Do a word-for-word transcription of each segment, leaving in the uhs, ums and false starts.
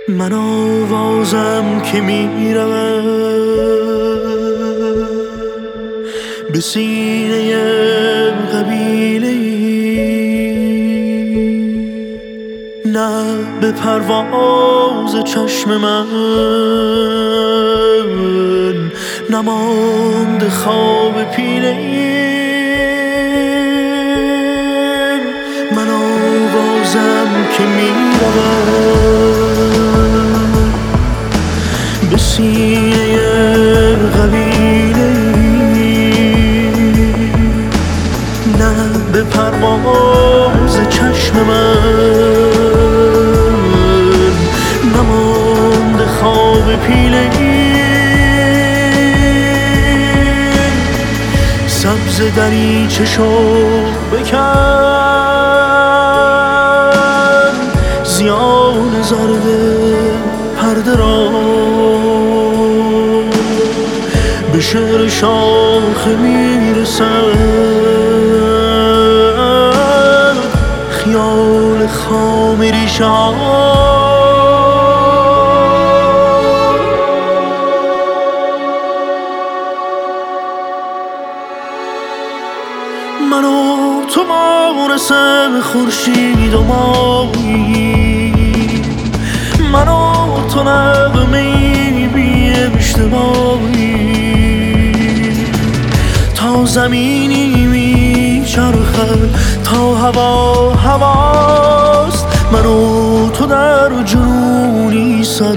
من آوازم که میرم به سینه قبیله، نه به پرواز چشم من نماند خواب پیله. من آوازم که میرم به سینه قبیله، نه به پرواز چشم من نماند خواب پیله. سبز دریچه شو بکن، زیان زرد پرده را به شعر شاخه میرسد خیال خام ریشه ها. من و تو مانسم خورشید و ماهی، من و تو نغمه‌ای بی اشتباهی، تا زمینی میچرخد تا هوا هواست. من و تو در جنونی سر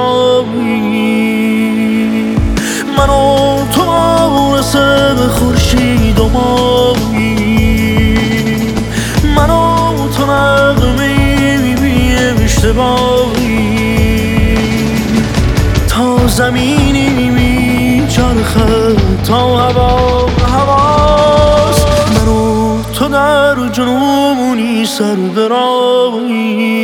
برآییم، من و تو مانسم خورشید و ماهی، من و تو نغمه‌ای بی اشتباهی، تا زمینی میچرخد تا هوا هواست. من و تو در جنونی سر برآییم.